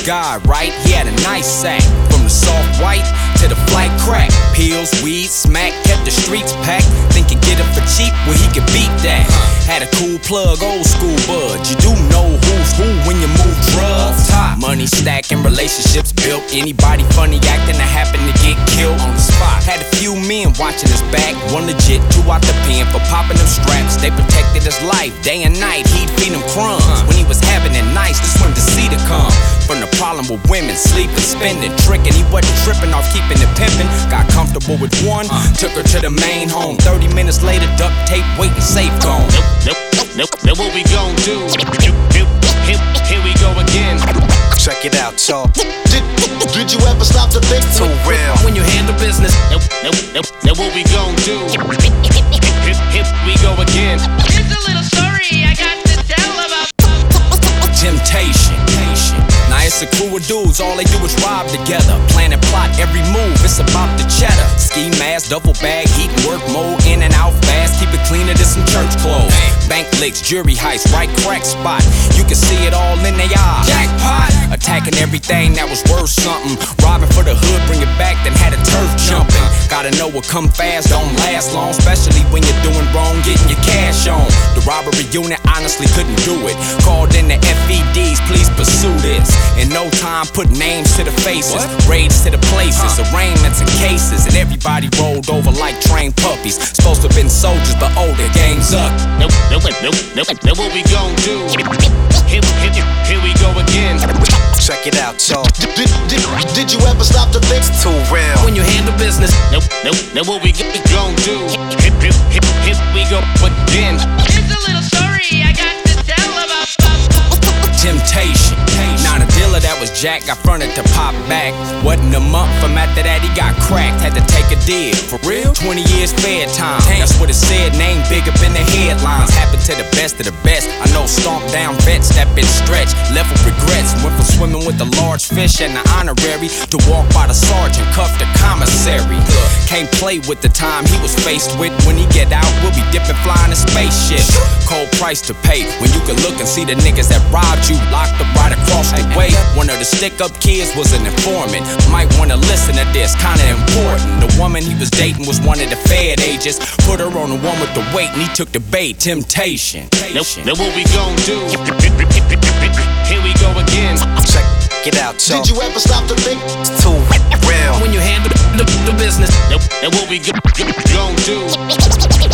guy, right? He had a nice sack, from the soft white to the flight crack. Pills, weed, smack, kept the streets packed. Think you get him for cheap, well he could beat that. Had a cool plug, old school bud. You do know who's who when you move drugs. Money stacking, relationships built. Anybody funny acting that happen to get killed on the spot. Had a few men watching his back, one legit, two out the pen for popping them straps. They protected his life, day and night. He'd feed them crumbs when he was having it nice. Just wanted to see the come from the problem with women, sleeping, spending, tricking. He wasn't tripping off keeping it pimping. Got comfortable with one, took her to the main home. 30 minutes later, duct tape, waiting, safe gone. Nope. Now what we gon' do? Here we go again. Check it out, y'all. Did you ever stop to think too real when you handle business? Now what we gon' do? Here we go again. Here's a little story I got to tell about Temptation. Now it's a crew of dudes, all they do is rob together. Plan and plot every move, it's about the cheddar. Ski mask, duffel bag, heat and work mode, in and out fast. Keep it cleaner than some church clothes. Bank licks, jury heist, right crack spot. You can see it all in their eyes. Jackpot! Attacking everything that was worth something. Robbing for the hood, bring it back, then had a turf jumping. Gotta know what come fast, don't last long. Especially when you're doing wrong, getting your cash on. The robbery unit honestly couldn't do it. Called in the FEDs, please pursue this. In no time, put names to the faces, raids to the places, arraignments and cases, and everybody rolled over like trained puppies. Supposed to have been soldiers, but oh, their game's up. Now what we gon' do? Here we go again. Check it out, y'all. Did you ever stop to think too real when you handle business? Now what we gon' do? Here we go again. Here's a little story I got to tell about Temptation. Now the dealer that was Jack got fronted to pop back. Wasn't a month from after that he got cracked. Had to take a deal. For real? 20 years fair time. That's what it said. Name big up in the headlines. Happened to the best of the best. I know stomped down vets that been stretched. Left with regrets. Went from swimming with the large fish and the honorary to walk by the sergeant, cuffed the commissary. Can't play with the time he was faced with. When he get out, we'll be dipping flying in spaceship. Cold price to pay when you can look and see the niggas that robbed you locked up right across the way. One of the stick-up kids was an informant. Might wanna listen to this, kinda important. The woman he was dating was one of the Fed agents. Put her on the one with the weight and he took the bait. Temptation. Now what we gon' do? Here we go again. Check it out, y'all. Did you ever stop to think too real when you handle the business? Now what we gon' do?